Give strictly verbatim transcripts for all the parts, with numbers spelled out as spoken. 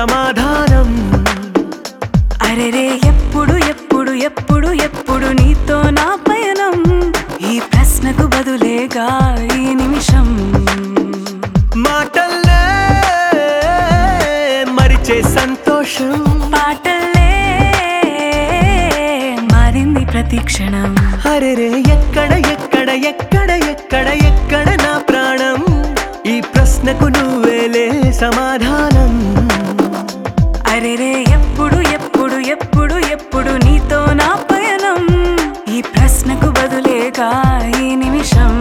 సమాధానం. అరెరే ఎప్పుడు ఎప్పుడు ఎప్పుడు ఎప్పుడు నీతో నా పయనం, ఈ ప్రశ్నకు బదులేగా ఈ నిమిషం. మాటల్లే మరిచే సంతోషం, పాటల్లే మారింది ప్రతి క్షణం. అరెరే ఎక్కడ ఎక్కడ ఎక్కడ ఎక్కడ ఎక్కడ నా ప్రాణం, ఈ ప్రశ్నకు నువ్వేలే సమాధానం. అరెరే ఎప్పుడు ఎప్పుడు ఎప్పుడు ఎప్పుడు నీతో నా పయనం, ఈ ప్రశ్నకు బదులేగా ఈ నిమిషం.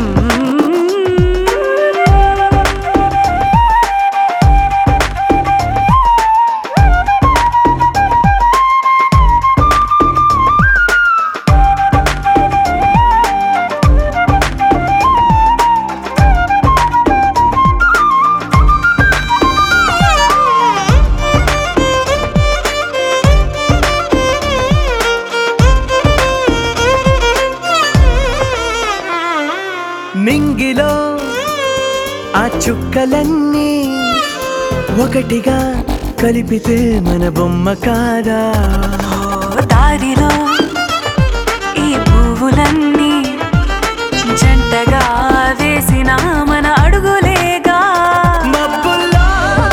నింగిలో ఆ చుక్కలన్నీ ఒకటిగా కలిపితే మన బొమ్మ కాదా? దారిలో ఈ పువ్వులన్నీ జంటగా వేసిన మన అడుగులేగా. మబ్బుల్లో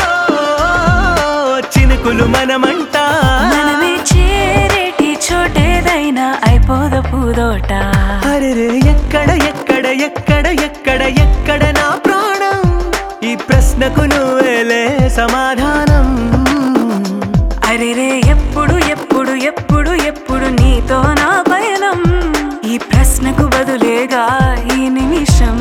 చినుకులు మనమంట, మనమే చేరేటి చోటేదైనా అయిపోద పూదోట. అరెరే ఎక్కడ ఎక్కడ ఎక్కడ ఎక్కడ ఎక్కడ నా ప్రాణం, ఈ ప్రశ్నకు నువ్వేలే సమాధానం. అరెరే ఎప్పుడు ఎప్పుడు ఎప్పుడు ఎప్పుడు నీతో నా పయనం, ఈ ప్రశ్నకు బదులేగా ఈ నిమిషం.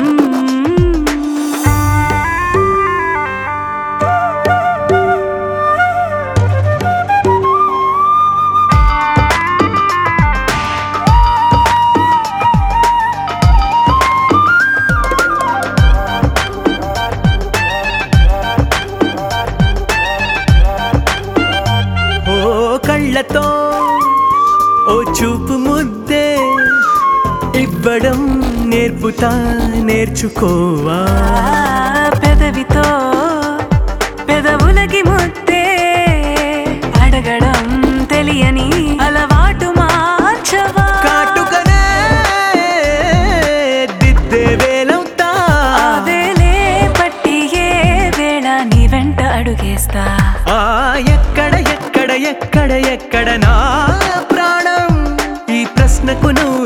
కళ్ళతో ఓ చూపు ముద్దే ఇవ్వడం నేర్పుతా, నేర్చుకోవా. పెదవితో పెదవులకి ముద్దే అడగడం తెలియని అలవాటు మార్చవా. కాటుకనే దిద్దే వేలవుతా, ఆ వేలే పట్టి ఏ వేళ నీ వెంట అడుగేస్తా. ఆ ఎక్కడ ఎక్కడ ఎక్కడ ఎక్కడ నా ప్రాణం, ఈ ప్రశ్నకు నువ్వు